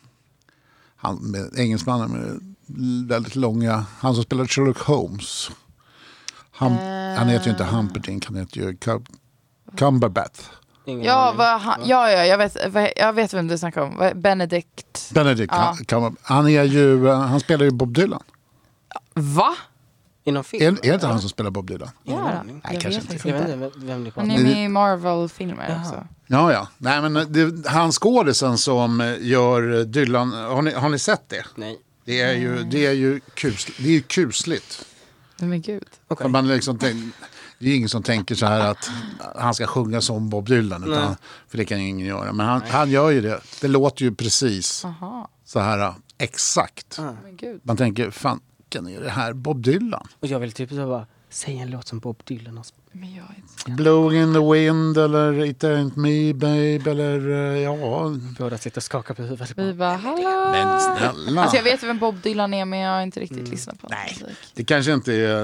[SPEAKER 1] Han med engelsmannen med väldigt långa, han som spelade Sherlock Holmes. Han, han heter ju inte Humperdinck, han heter ju Cum- Cumberbatch.
[SPEAKER 3] Ingen
[SPEAKER 2] Ja,
[SPEAKER 3] aning.
[SPEAKER 2] vad han, ja, ja, jag vet, vad- jag vet vem du snackar om. Vad- Benedict.
[SPEAKER 1] Benedict
[SPEAKER 2] Ja.
[SPEAKER 1] Cumber- han är ju, eh, han spelar ju Bob Dylan.
[SPEAKER 2] Va?
[SPEAKER 3] Inom
[SPEAKER 1] Är,
[SPEAKER 3] film?
[SPEAKER 1] är det inte han som spelar Bob Dylan?
[SPEAKER 3] Ingen
[SPEAKER 2] Ja,
[SPEAKER 3] aning.
[SPEAKER 1] Nej,
[SPEAKER 2] jag
[SPEAKER 1] kanske
[SPEAKER 2] vet
[SPEAKER 1] inte.
[SPEAKER 2] faktiskt
[SPEAKER 3] Jag vet
[SPEAKER 2] inte.
[SPEAKER 3] inte vem- vem det
[SPEAKER 2] Han
[SPEAKER 3] kommer.
[SPEAKER 2] är med i Marvel-filmer
[SPEAKER 3] Jaha.
[SPEAKER 2] också.
[SPEAKER 1] Ja, ja. Nej, men det, han skådisen som eh, gör Dylan, har ni, har ni sett det?
[SPEAKER 3] Nej.
[SPEAKER 1] Det är ju, det är ju, kus, det är ju kusligt.
[SPEAKER 2] Nej, men gud.
[SPEAKER 3] Okej.
[SPEAKER 1] För man liksom tänk, det är ingen som tänker så här att han ska sjunga som Bob Dylan. Utan,
[SPEAKER 3] Nej.
[SPEAKER 1] för det kan ingen göra. Men han, han gör ju det. Det låter ju precis
[SPEAKER 2] Aha.
[SPEAKER 1] så här exakt.
[SPEAKER 3] Ah.
[SPEAKER 2] Men gud.
[SPEAKER 1] Man tänker, fan, kan är det här Bob Dylan?
[SPEAKER 3] Och jag vill typ så bara säga en låt som Bob Dylan har spelat.
[SPEAKER 2] Men jag är inte...
[SPEAKER 1] Blowing in the wind eller It ain't me babe eller eh, ja.
[SPEAKER 3] Båda sitter och skakar på huvudet.
[SPEAKER 2] Vi bara, hallå!
[SPEAKER 1] Men snälla.
[SPEAKER 2] Alltså jag vet vem Bob Dylan är, men jag har inte riktigt lyssnat på
[SPEAKER 1] Nej.
[SPEAKER 2] musik.
[SPEAKER 1] Det kanske inte är,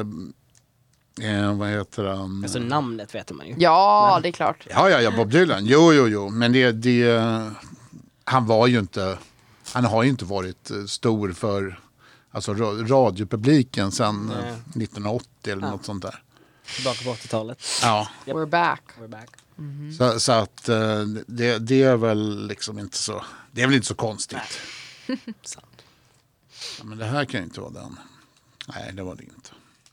[SPEAKER 1] eh, vad heter han?
[SPEAKER 3] Alltså namnet vet man ju.
[SPEAKER 2] Ja, det är klart.
[SPEAKER 1] Ja, ja, ja, Bob Dylan. Jo, jo, jo. Men det, det, han var ju inte, han har ju inte varit eh, stor för alltså, ra- radiopubliken sedan eh,
[SPEAKER 3] Nej.
[SPEAKER 1] nittonhundraåttio eller
[SPEAKER 3] Ja.
[SPEAKER 1] något sånt där.
[SPEAKER 3] Tillbaka på åttiotalet.
[SPEAKER 1] Ja,
[SPEAKER 3] Japp.
[SPEAKER 2] We're back.
[SPEAKER 3] We're back.
[SPEAKER 1] så, så att eh, det, det är väl liksom inte så, det är väl inte så konstigt.
[SPEAKER 3] Sant.
[SPEAKER 1] Ja, men det här kan ju inte vara den. Nej, det var det inte.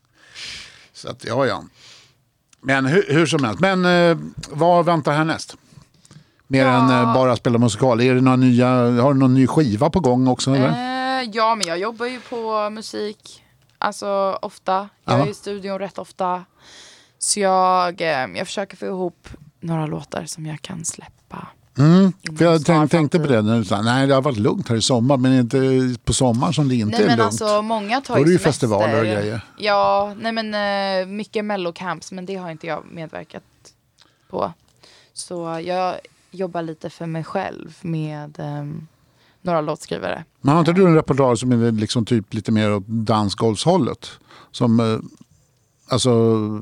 [SPEAKER 1] Så att, ja, ja. Men hur, hur som helst. Men eh, vad väntar härnäst? Mer
[SPEAKER 2] Ja.
[SPEAKER 1] än eh, bara spela musikal. Är det några nya, har du någon ny skiva på gång också? Eller?
[SPEAKER 2] Eh, ja, men jag jobbar ju på musik. Alltså ofta. Jag
[SPEAKER 1] Ja.
[SPEAKER 2] är i studion rätt ofta. Så jag, eh, jag försöker få ihop några låtar som jag kan släppa.
[SPEAKER 1] Mm, för jag
[SPEAKER 2] snar
[SPEAKER 1] tänk, tänkte på
[SPEAKER 2] framtid.
[SPEAKER 1] det. När du sa, nej, det har varit lugnt här i sommar. Men inte på sommar som det inte
[SPEAKER 2] Nej,
[SPEAKER 1] är
[SPEAKER 2] men
[SPEAKER 1] lugnt.
[SPEAKER 2] alltså många tar
[SPEAKER 1] Då är det ju
[SPEAKER 2] semester.
[SPEAKER 1] festivaler och grejer.
[SPEAKER 2] Ja, nej men eh, mycket mellocamps, men det har inte jag medverkat på. Så jag jobbar lite för mig själv med ehm, några låtskrivare.
[SPEAKER 1] Men har inte du en repertoar som är liksom typ lite mer åt dansgolvshållet? Som, eh, alltså,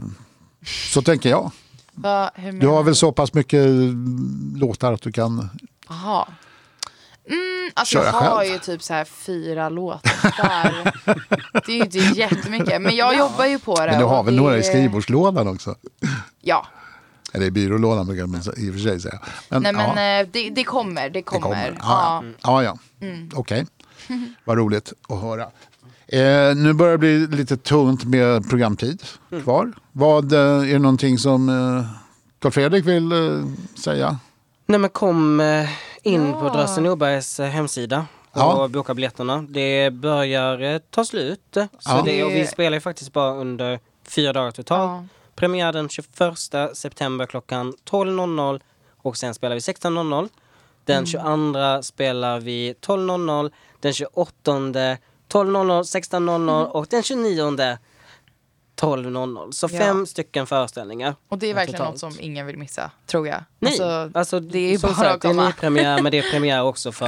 [SPEAKER 1] så tänker jag.
[SPEAKER 2] Va, hur
[SPEAKER 1] Du har
[SPEAKER 2] menar
[SPEAKER 1] väl så pass mycket låtar att du kan...
[SPEAKER 2] Aha. Mm, alltså
[SPEAKER 1] Köra
[SPEAKER 2] jag har
[SPEAKER 1] själv.
[SPEAKER 2] ju typ så här fyra låtar. Det är ju inte jättemycket. Men jag jobbar ju på det.
[SPEAKER 1] Men du har
[SPEAKER 2] och
[SPEAKER 1] väl
[SPEAKER 2] det-
[SPEAKER 1] några i skrivbordslådan också?
[SPEAKER 2] Ja.
[SPEAKER 1] Eller i byrålådan brukar man i och för sig säga. Men,
[SPEAKER 2] Nej men
[SPEAKER 1] ja,
[SPEAKER 2] eh, det, det kommer. Det
[SPEAKER 1] det
[SPEAKER 2] kommer.
[SPEAKER 1] kommer.
[SPEAKER 2] Ja.
[SPEAKER 1] Ja, ja. ja, ja. Okej. Vad roligt att höra. Eh, nu börjar det bli lite tunt med programtid kvar. Vad, eh, är det någonting som eh, Carl Fredrik vill eh, säga?
[SPEAKER 3] Nej men kom eh, in
[SPEAKER 2] Ja.
[SPEAKER 3] på Drosten Norbergs eh, hemsida och
[SPEAKER 1] Ja.
[SPEAKER 3] boka biljetterna. Det börjar eh, ta slut. eh, Så
[SPEAKER 1] Ja.
[SPEAKER 3] det, och vi spelar ju faktiskt bara under fyra dagar totalt.
[SPEAKER 2] Ja.
[SPEAKER 3] Premiär den tjugoförsta september klockan tolv noll noll och sen spelar vi sexton noll noll. Den tjugoandra spelar vi tolv noll noll, den tjugoåttonde tolv noll noll, sexton noll noll och den tjugonionde tolv noll noll. Så
[SPEAKER 2] Ja.
[SPEAKER 3] fem stycken föreställningar.
[SPEAKER 2] Och det är verkligen
[SPEAKER 3] totalt.
[SPEAKER 2] något som ingen vill missa, tror jag.
[SPEAKER 3] Nej,
[SPEAKER 2] alltså,
[SPEAKER 3] alltså,
[SPEAKER 2] det är
[SPEAKER 3] som
[SPEAKER 2] bara
[SPEAKER 3] sagt,
[SPEAKER 2] att
[SPEAKER 3] det är
[SPEAKER 2] komma.
[SPEAKER 3] ny premiär, men det är premiär också för
[SPEAKER 1] Ja.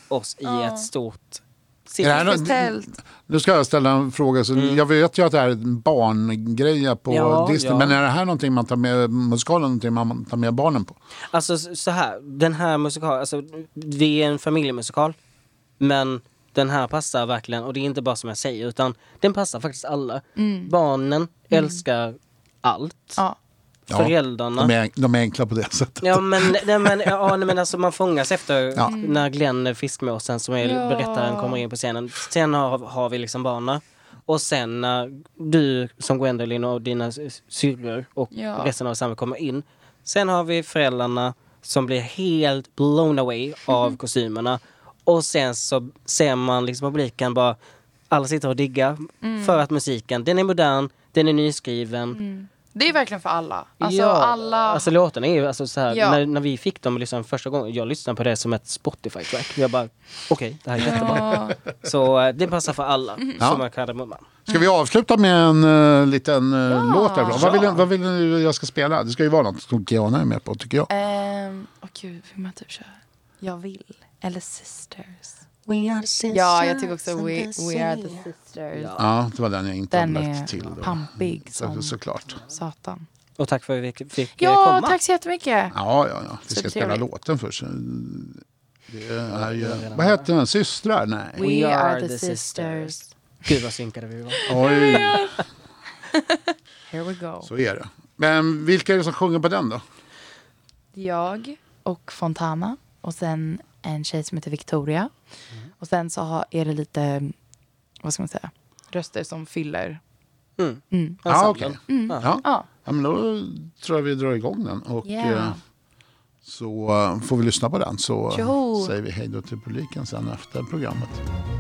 [SPEAKER 3] oss i
[SPEAKER 2] Ja.
[SPEAKER 3] ett stort
[SPEAKER 1] Är det här
[SPEAKER 3] cirkus.
[SPEAKER 1] nå-
[SPEAKER 2] Tält.
[SPEAKER 1] Nu ska jag ställa en fråga. Så
[SPEAKER 3] Mm.
[SPEAKER 1] Jag vet ju att det här är en barngrej på
[SPEAKER 3] Ja,
[SPEAKER 1] Disney.
[SPEAKER 3] ja.
[SPEAKER 1] Men är det här någonting man tar med musikalen, någonting man tar med barnen på?
[SPEAKER 3] Alltså så här, den här musikalen, alltså vi är en familjemusikal, men den här passar verkligen, och det är inte bara som jag säger, utan den passar faktiskt alla. Barnen älskar allt.
[SPEAKER 2] Ja.
[SPEAKER 1] Ja,
[SPEAKER 3] Föräldrarna.
[SPEAKER 1] De är, de är enkla på det sättet.
[SPEAKER 3] Ja men, nej, men, ja, nej, men alltså man fångas efter
[SPEAKER 1] Ja.
[SPEAKER 3] när Glenn Fiskmåsen som är
[SPEAKER 2] Ja.
[SPEAKER 3] berättaren kommer in på scenen. Sen har, har vi liksom barnen. Och sen när du som Gwendolyn och dina s- syrror och
[SPEAKER 2] Ja.
[SPEAKER 3] resten av samhället kommer in. Sen har vi föräldrarna som blir helt blown away av kostymerna. Och sen så ser man liksom publiken bara, alla sitter och diggar för att musiken, den är modern, den är nyskriven.
[SPEAKER 2] Det är verkligen för alla. Alltså
[SPEAKER 3] Ja,
[SPEAKER 2] alla...
[SPEAKER 3] alltså låtarna är ju alltså så här,
[SPEAKER 2] Ja.
[SPEAKER 3] när, när vi fick dem liksom första gången, jag lyssnade på det som ett Spotify-track. Jag bara, okej, det här är jättebra.
[SPEAKER 2] Ja.
[SPEAKER 3] Så eh, det passar för alla
[SPEAKER 1] Ja.
[SPEAKER 3] som är kardemumman.
[SPEAKER 1] Ska vi avsluta med en uh, liten uh,
[SPEAKER 2] Ja.
[SPEAKER 1] låt därifrån? Vad vill,
[SPEAKER 3] Ja.
[SPEAKER 1] vad vill ni jag ska spela? Det ska ju vara något som Kiana är med på, tycker jag.
[SPEAKER 2] Ehm, åh gud, hur man typ kör? Jag vill. Eller Sisters.
[SPEAKER 3] We are the sisters
[SPEAKER 2] Ja, jag tycker också
[SPEAKER 3] and
[SPEAKER 2] We,
[SPEAKER 3] the
[SPEAKER 2] we Are The
[SPEAKER 3] sea.
[SPEAKER 2] Sisters.
[SPEAKER 3] Ja.
[SPEAKER 1] Ja, det var den jag inte
[SPEAKER 2] Den
[SPEAKER 1] hade
[SPEAKER 2] är
[SPEAKER 1] lagt till. Då.
[SPEAKER 2] pampig
[SPEAKER 1] Så,
[SPEAKER 2] som
[SPEAKER 1] såklart.
[SPEAKER 2] satan.
[SPEAKER 3] Och tack för att vi fick, fick eh,
[SPEAKER 2] Ja,
[SPEAKER 3] komma.
[SPEAKER 2] tack så jättemycket.
[SPEAKER 1] Ja, ja, ja. Vi ska
[SPEAKER 2] Så
[SPEAKER 1] spela
[SPEAKER 2] trevligt.
[SPEAKER 1] låten först. Det är ju, vad heter den? Systrar? Nej.
[SPEAKER 2] We, are, the sisters.
[SPEAKER 3] Gud vad synkade vi var.
[SPEAKER 1] Oj,
[SPEAKER 2] Here we go.
[SPEAKER 1] så är det. Men vilka är det som sjunger på den då?
[SPEAKER 2] Jag och Fontana. Och sen en tjej som heter Victoria. Och sen så har, är det lite, vad ska man säga, röster som fyller.
[SPEAKER 3] Mm.
[SPEAKER 2] Mm.
[SPEAKER 1] Ja,
[SPEAKER 3] Ensemblen.
[SPEAKER 1] okej.
[SPEAKER 3] Ja.
[SPEAKER 1] Ja.
[SPEAKER 2] Ja.
[SPEAKER 1] Ja, men då tror jag vi drar igång den. Och
[SPEAKER 2] Ja.
[SPEAKER 1] eh, så eh, får vi lyssna på den. Så
[SPEAKER 2] Tjoho.
[SPEAKER 1] säger vi hej då till publiken sen efter programmet.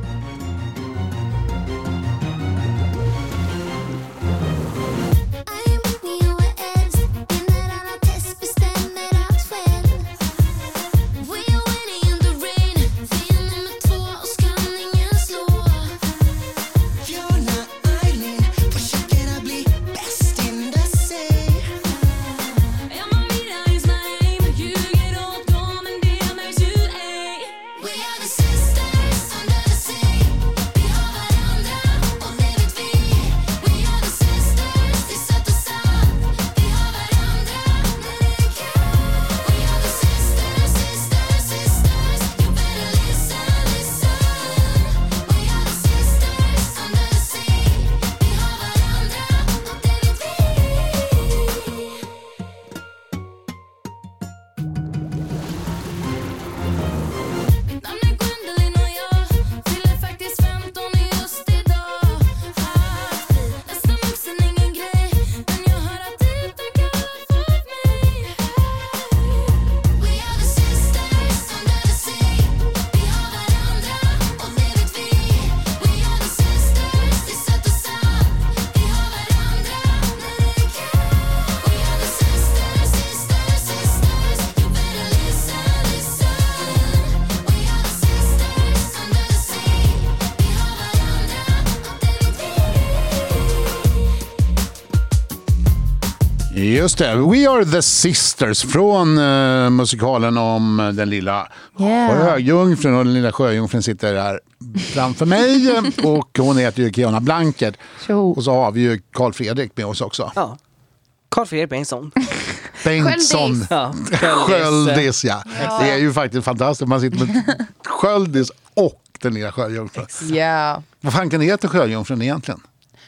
[SPEAKER 1] Just det, We Are The Sisters från uh, musikalen om uh, den lilla
[SPEAKER 2] Yeah.
[SPEAKER 1] sjöjungfrun. Och den lilla sjöjungfrun sitter här framför mig och hon heter ju Kiana Blankert.
[SPEAKER 2] Tjo.
[SPEAKER 1] Och så har vi ju Carl Fredrik med oss också.
[SPEAKER 3] Ja. Carl Fredrik Bengtsson.
[SPEAKER 1] Bengtsson.
[SPEAKER 2] Sköldis.
[SPEAKER 3] Ja.
[SPEAKER 1] Sköldis, ja.
[SPEAKER 2] Ja.
[SPEAKER 1] Det är ju faktiskt fantastiskt. Man sitter med Sköldis och den lilla sjöjungfrun.
[SPEAKER 2] Ja.
[SPEAKER 1] Vad fan kan det heta sjöjungfrun egentligen?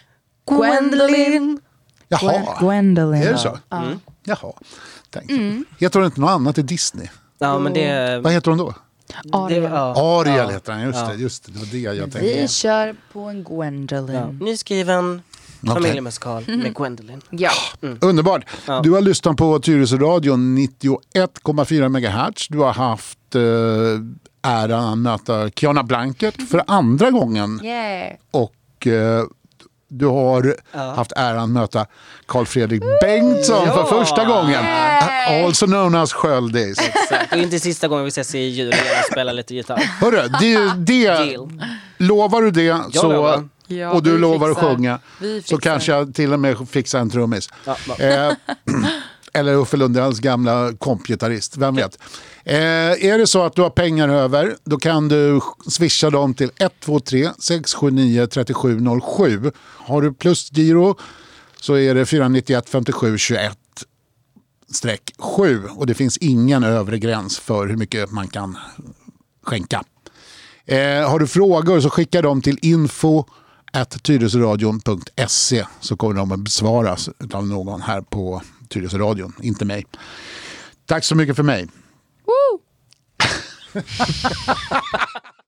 [SPEAKER 3] Gwendolyn.
[SPEAKER 1] Jaha,
[SPEAKER 2] Gwendolyn.
[SPEAKER 1] är det så?
[SPEAKER 2] Ja.
[SPEAKER 1] Jaha, tänkte jag. Heter hon inte något annat i Disney?
[SPEAKER 3] Ja men det...
[SPEAKER 1] Vad heter hon då?
[SPEAKER 2] Ariel.
[SPEAKER 3] det ja.
[SPEAKER 1] Ariel
[SPEAKER 3] Ja.
[SPEAKER 1] heter han, just
[SPEAKER 3] Ja.
[SPEAKER 1] det. Just det, det var det jag tänkte.
[SPEAKER 2] Vi kör på en Gwendolyn.
[SPEAKER 3] Ja. Nyskriven
[SPEAKER 1] Okej.
[SPEAKER 3] familjemusikal med Gwendolyn.
[SPEAKER 2] Ja.
[SPEAKER 1] Underbart.
[SPEAKER 3] Ja.
[SPEAKER 1] Du har lyssnat på Tyresöradion nittioett komma fyra megahertz. Du har haft eh, äran att möta Kiana Blankert för andra gången.
[SPEAKER 2] Yeah.
[SPEAKER 1] Och eh, du har
[SPEAKER 3] Ja.
[SPEAKER 1] haft äran att möta Carl Fredrik Bengtsson
[SPEAKER 3] Ja.
[SPEAKER 1] för första gången.
[SPEAKER 2] Yay.
[SPEAKER 1] Also known as Sköldis.
[SPEAKER 3] Exakt. Och inte sista gången vi ses i juli igen och spelar lite gitarr.
[SPEAKER 1] Hörru, det, det,
[SPEAKER 3] Deal.
[SPEAKER 1] lovar du det så,
[SPEAKER 3] lovar.
[SPEAKER 2] Ja,
[SPEAKER 1] och du
[SPEAKER 2] vi
[SPEAKER 1] lovar att
[SPEAKER 2] fixar.
[SPEAKER 1] sjunga
[SPEAKER 2] Vi
[SPEAKER 1] så
[SPEAKER 2] fixar.
[SPEAKER 1] kanske jag till och med fixar en trummis.
[SPEAKER 3] Ja, ja.
[SPEAKER 1] Eh, Eller Uffe Lundells gamla kompgitarrist, vem vet. Eh, är det så att du har pengar över, då kan du swisha dem till ett två tre sex sju nio tre sju noll sju. Har du plusgiro så är det fyra nio ett fem sju två ett streck sju. Och det finns ingen övre gräns för hur mycket man kan skänka. Eh, har du frågor så skicka dem till info at tyresöradion punkt se, så kommer de att besvaras av någon här på Tyresöradion, inte mig. Tack så mycket för mig.
[SPEAKER 2] Woo!